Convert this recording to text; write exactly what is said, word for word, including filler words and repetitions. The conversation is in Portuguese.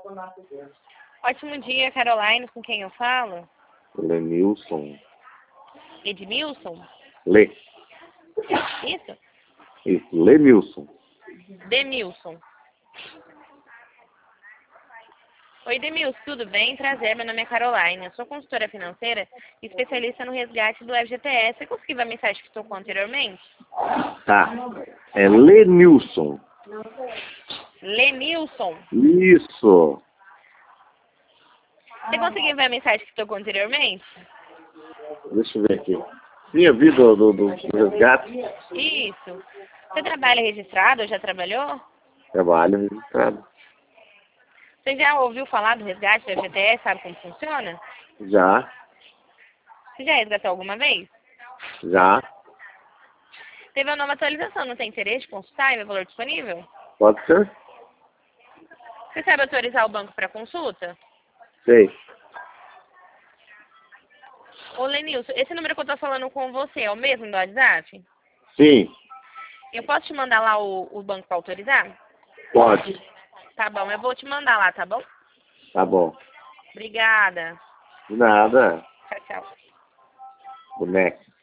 Ótimo dia, Caroline, com quem eu falo? Lenilson. Edmilson? Lê. Isso? Isso, Lenilson. Demilson. Oi, Demilson, tudo bem? Prazer, meu nome é Caroline. Eu sou consultora financeira e especialista no resgate do F G T S. Você conseguiu ver a mensagem que tocou anteriormente? Tá. É Lenilson. Lenilson. Isso. Você conseguiu ver a mensagem que tocou anteriormente? Deixa eu ver aqui. Sim, eu vi do, do, do resgate. Isso. Você trabalha registrado ou já trabalhou? Trabalho registrado. Você já ouviu falar do resgate do F G T S? Sabe como funciona? Já. Você já resgatou alguma vez? Já. Teve uma nova atualização, não tem interesse de consultar e ver o valor disponível? Pode ser? Você sabe autorizar o banco para consulta? Sei. Ô, Lenilson, esse número que eu tô falando com você é o mesmo do WhatsApp? Sim. Eu posso te mandar lá o, o banco para autorizar? Pode. Tá bom, eu vou te mandar lá, tá bom? Tá bom. Obrigada. De nada. Tchau, tchau. Boneco.